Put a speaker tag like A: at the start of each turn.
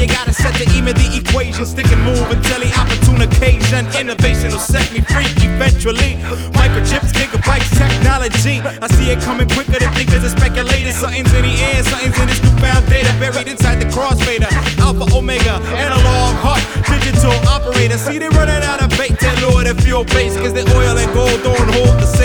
A: you gotta set the email, the equation. Stick and move until the opportune occasion. Innovation will set me free eventually. Microchips, gigabytes, technology. I see it coming quicker than thinkers and speculators. Something's in the air, something's in this newfound data. Buried inside the crossfader. Alpha, Omega, analog, heart, digital operator. See they running out of bait, tell Lord if fuel base. Cause the oil and gold don't hold the same.